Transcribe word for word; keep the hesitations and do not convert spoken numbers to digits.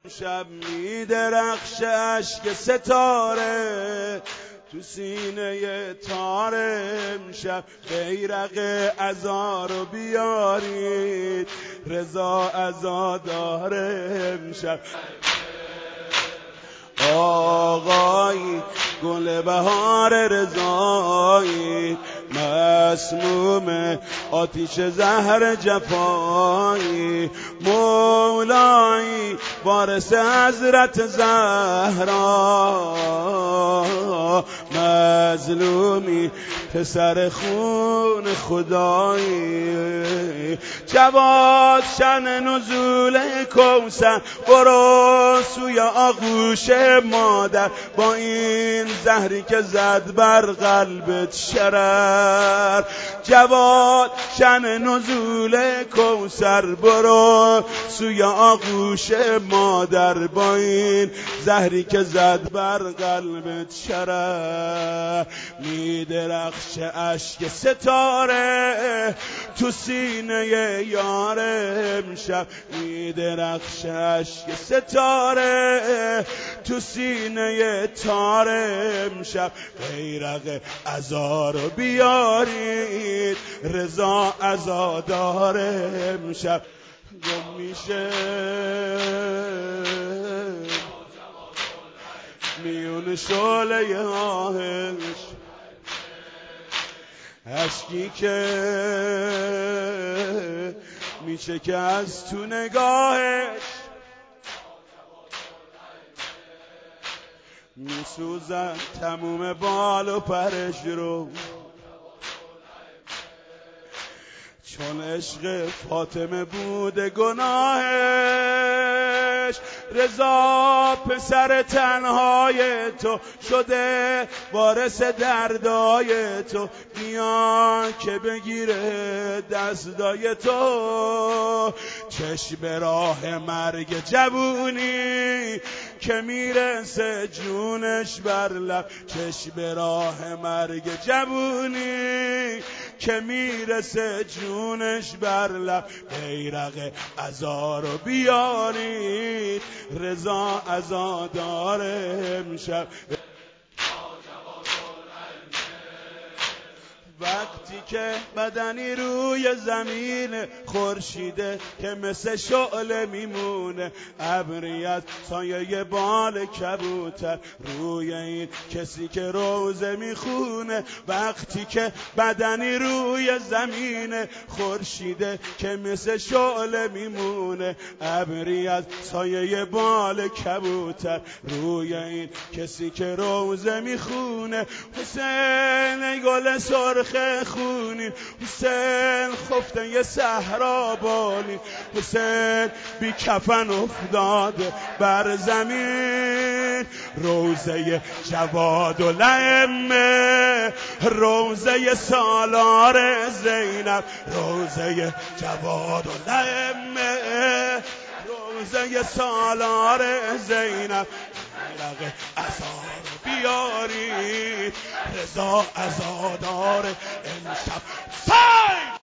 شب می درخش اشک ستاره تو سینه تار امشب بیرق عزا رو بیارید رضا عزادار امشب آقایی گل بهار رضایی مسموم آتیش زهر جفایی مولایی وارث حضرت زهرا مظلومی پسر خون خدایی جواد شن نزول کوثر برو سوی آغوش مادر با این زهری که زد بر قلبت شرر جواد شن نزول کوثر برو سوی آغوش مادر با این زهری که زد بر قلبت شرر می درخش اشک ستاره تو سینه یار امشب می درخش اشک ستاره تو سینه تار امشب بیرق عزا رو بیارید رضا عزادار امشب گم میشه میون شعله آهش اشکی که میشه که از تو نگاهش میسوزن تموم بال و پرش رو چون عشق فاطمه بوده گناهش رضا پسر تنهای تو شده وارث دردای تو بیا که بگیره دستای تو چشم به راه مرگ جوونی که میرسه جونش بر لب چشم به راه مرگ جوونی که میرسه جونش بر لب بیرق عزا رو بیارید رضا عزادار امشب وقتی که بدنی روی زمین خورشیده که مثل شعله میمونه ابری از سایه بال کبوتر روی این کسی که روزه میخونه وقتی که بدنی روی زمین خورشیده که مثل شعله میمونه ابری از سایه بال کبوتر روی این کسی که روزه میخونه حسین گل سرخ خونی حسین خفته ی صحرا بانی حسین بی کفن افتاده بر زمین روزه جواد و لعمه روزه سالار زینب روزه جواد و لعمه روزه سالار زینب بیرق عزا رو بیارید رضا عزادار امشب